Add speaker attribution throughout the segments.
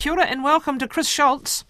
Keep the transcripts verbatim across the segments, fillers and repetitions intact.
Speaker 1: Kia ora and welcome to Chris Schultz.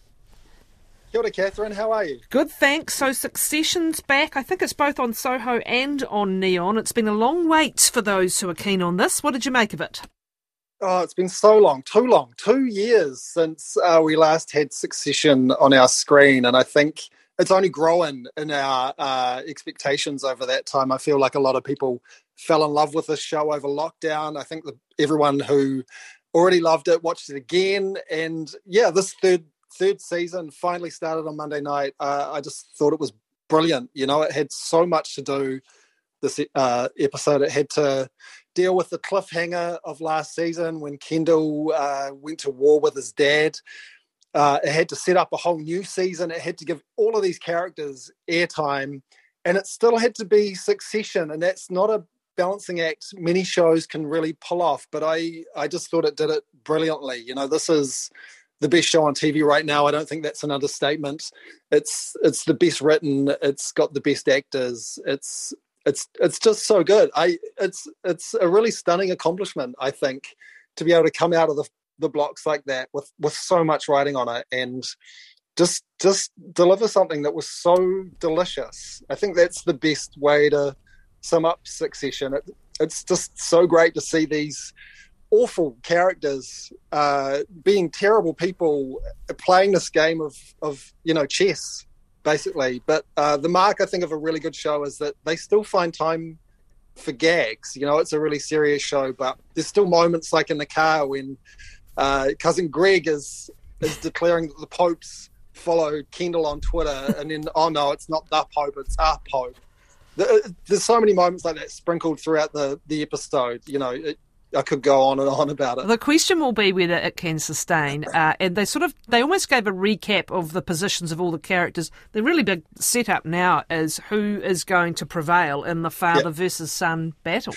Speaker 2: Kia ora, Catherine. How are you?
Speaker 1: Good, thanks. So Succession's back. I think it's both on Soho and on Neon. It's been a long wait for those who are keen on this. What did you make of it?
Speaker 2: Oh, it's been so long, too long. Two years since uh, we last had Succession on our screen, and I think it's only grown in our uh, expectations over that time. I feel like a lot of people fell in love with this show over lockdown. I think that everyone who already loved it watched it again, and yeah, this third third season finally started on Monday night. Uh, I just thought it was brilliant. You know, it had so much to do, this uh, episode. It had to deal with the cliffhanger of last season when Kendall uh, went to war with his dad. Uh, it had to set up a whole new season. It had to give all of these characters airtime, and it still had to be Succession, and that's not a balancing act many shows can really pull off, but I, I just thought it did it brilliantly. You know, this is the best show on T V right now. I don't think that's an understatement. It's it's the best written. It's got the best actors. It's it's it's just so good. I it's it's a really stunning accomplishment, I think, to be able to come out of the the blocks like that with with so much writing on it and just just deliver something that was so delicious. I think that's the best way to sum up Succession. It, it's just so great to see these awful characters uh, being terrible people playing this game of, of you know, chess, basically. But uh, the mark, I think, of a really good show is that they still find time for gags. You know, it's a really serious show, but there's still moments like in the car when uh, cousin Greg is is declaring that the Popes followed Kendall on Twitter, and then, oh no, it's not the Pope, it's our Pope. There's so many moments like that sprinkled throughout the, the episode. You know, it, I could go on and on about it.
Speaker 1: The question will be whether it can sustain. Uh, and they sort of, they almost gave a recap of the positions of all the characters. The really big setup now is who is going to prevail in the father yeah. versus son battle.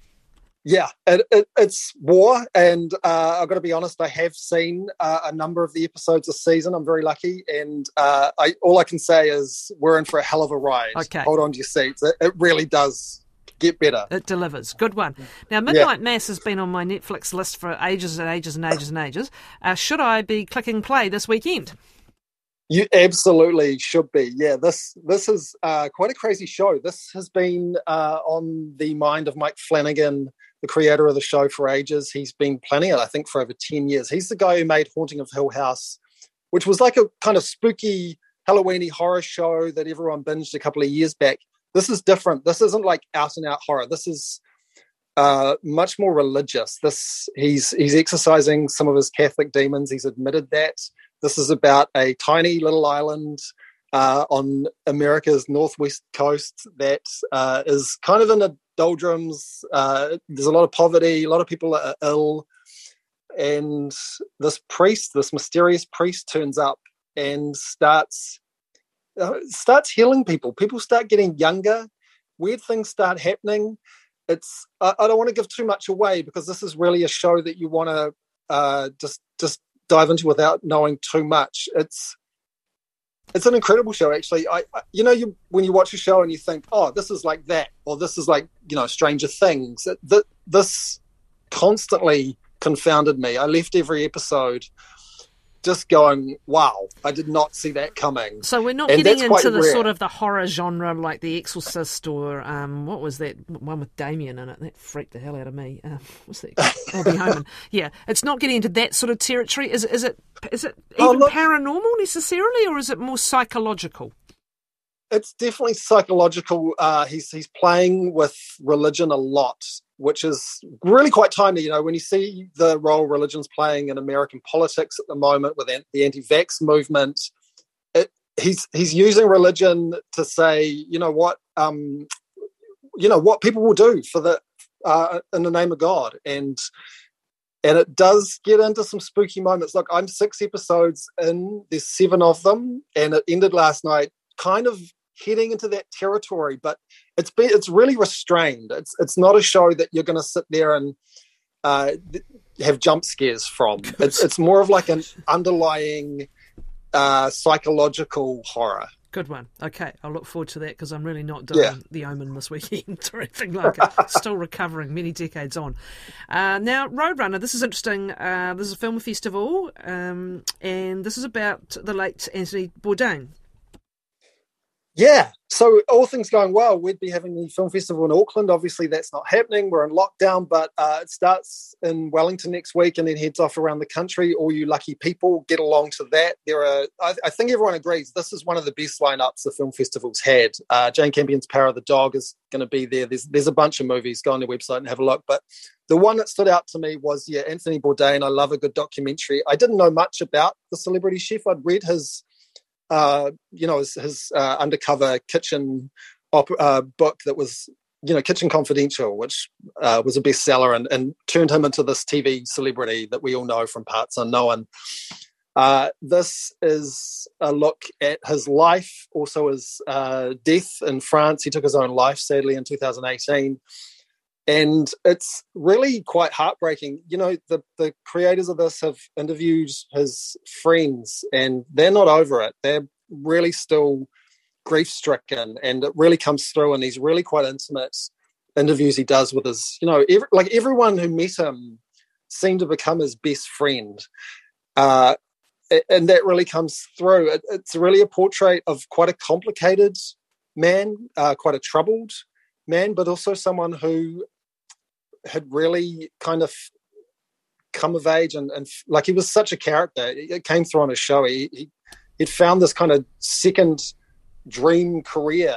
Speaker 2: Yeah, it, it, it's war, and uh, I've got to be honest, I have seen uh, a number of the episodes this season. I'm very lucky, and uh, I, all I can say is we're in for a hell of a ride.
Speaker 1: Okay.
Speaker 2: Hold on to your seats. It, it really does get better.
Speaker 1: It delivers. Good one. Now, Midnight yeah. Mass has been on my Netflix list for ages and ages and ages and ages. Uh, should I be clicking play this weekend?
Speaker 2: You absolutely should be. Yeah, this this is uh, quite a crazy show. This has been uh, on the mind of Mike Flanagan, the creator of the show, for ages. He's been planning it, I think, for over ten years. He's the guy who made Haunting of Hill House, which was like a kind of spooky Halloween-y horror show that everyone binged a couple of years back. This is different. This isn't like out-and-out horror. This is uh, much more religious. This he's he's exercising some of his Catholic demons. He's admitted that. This is about a tiny little island uh, on America's northwest coast that uh, is kind of in the doldrums. Uh, there's a lot of poverty. A lot of people are ill. And this priest, this mysterious priest, turns up and starts uh, starts healing people. People start getting younger. Weird things start happening. It's I, I don't want to give too much away because this is really a show that you want to uh, just just dive into without knowing too much. It's it's an incredible show, actually. I, I you know, you when you watch a show and you think, oh, this is like that, or this is like, you know, Stranger Things. It, th- this constantly confounded me. I left every episode just going, wow, I did not see that coming.
Speaker 1: So we're not
Speaker 2: and
Speaker 1: getting into the
Speaker 2: rare.
Speaker 1: sort of the horror genre like The Exorcist or um, what was that one with Damien in it? That freaked the hell out of me. Uh, what's that? Oh, The Omen. Yeah, it's not getting into that sort of territory. Is it? Is it? Is it even oh, look, paranormal necessarily, or is it more psychological?
Speaker 2: It's definitely psychological. Uh, he's he's playing with religion a lot, which is really quite timely. You know, when you see the role religion's playing in American politics at the moment with the anti-vax movement, it, he's he's using religion to say, you know what, um, you know what people will do for the uh, in the name of God, and and it does get into some spooky moments. Look, I'm six episodes in. There's seven of them, and it ended last night, kind of heading into that territory, but it's been it's really restrained. It's it's not a show that you're going to sit there and uh, have jump scares from. It's it's more of like an underlying uh, psychological horror.
Speaker 1: Good one. Okay, I'll look forward to that because I'm really not doing
Speaker 2: Yeah.
Speaker 1: The Omen this weekend or anything like it. Still recovering many decades on. Uh, now, Roadrunner, this is interesting. Uh, this is a film festival, um, and this is about the late Anthony Bourdain.
Speaker 2: Yeah, so all things going well, we'd be having the film festival in Auckland. Obviously, that's not happening. We're in lockdown, but uh, it starts in Wellington next week and then heads off around the country. All you lucky people get along to that. There are, I, I think everyone agrees, this is one of the best lineups the film festival's had. Uh, Jane Campion's Power of the Dog is going to be there. There's there's a bunch of movies. Go on their website and have a look. But the one that stood out to me was, yeah, Anthony Bourdain. I love a good documentary. I didn't know much about the celebrity chef. I'd read his Uh, you know, his, his uh, undercover kitchen op- uh, book that was, you know, Kitchen Confidential, which uh, was a bestseller and, and turned him into this T V celebrity that we all know from Parts Unknown. Uh, this is a look at his life, also his uh, death in France. He took his own life, sadly, in two thousand eighteen. And it's really quite heartbreaking. You know, the, the creators of this have interviewed his friends and they're not over it. They're really still grief-stricken, and it really comes through in these really quite intimate interviews he does with his, you know, every, like everyone who met him seemed to become his best friend. Uh, and that really comes through. It, it's really a portrait of quite a complicated man, uh, quite a troubled man, but also someone who had really kind of come of age and, and like he was such a character. It came through on his show. He, he he'd found this kind of second dream career,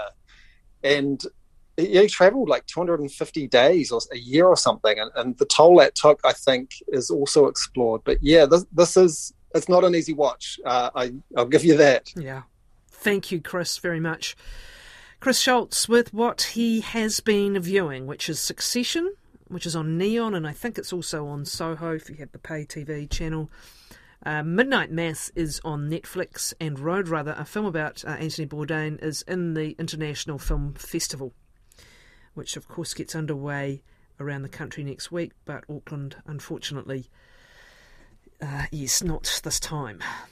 Speaker 2: and he, he traveled like two hundred fifty days or a year or something, and, and the toll that took, I think, is also explored. But yeah, this, this is it's not an easy watch. Uh, I I'll give you that.
Speaker 1: Yeah, thank you, Chris, very much. Chris Schultz with what he has been viewing, which is Succession, which is on Neon, and I think it's also on Soho if you have the pay T V channel. Uh, Midnight Mass is on Netflix, and Roadrunner, a film about uh, Anthony Bourdain, is in the International Film Festival, which of course gets underway around the country next week, but Auckland, unfortunately, uh, yes, not this time.